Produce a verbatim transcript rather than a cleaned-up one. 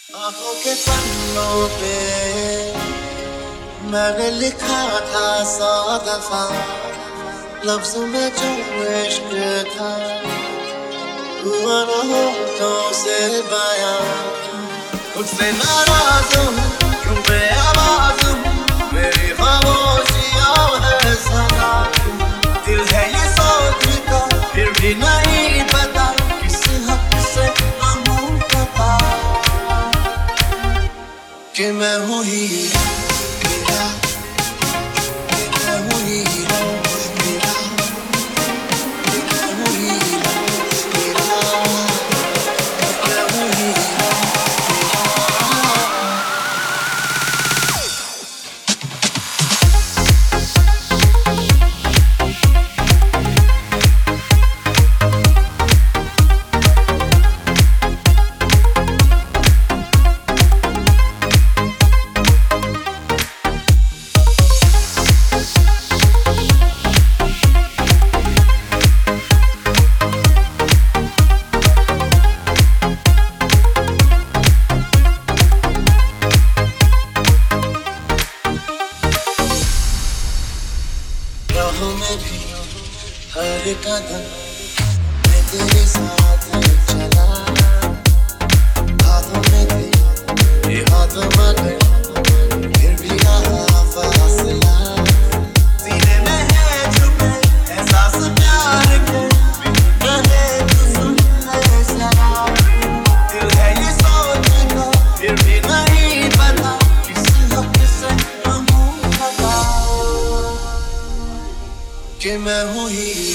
आंखों के पन्नों पे मैंने लिखा था सौ दफा, लफ्ज़ों में जो इश्क था हुआ न होठों से बयां। खुदसे नाराज़ हूँ, क्यों बेआवाज़ हूँ, मेरी खामोशियाँ है सदा। दिल है ये सोचता, फिर भी नहीं पता किस हक से कहूँ पता कि मैं हूँ हीरा हीरा, कि मैं हूँ हीरा हीरा, कि मैं हूँ हीरा हीरा, कि मैं हूँ हीरा हीरा। राहों में भी हर कदम मैं तेरे साथ चला, हाथों में थे ये हाथ मगर फिर भी रहा फासला। सीने में है छुपे एहसास प्यार के, कहे तो सुन ले जरा। दिल है ये सोचता, फिर भी नहीं पता किस हक से कहूँ पता कि मैं हूँ हीरा।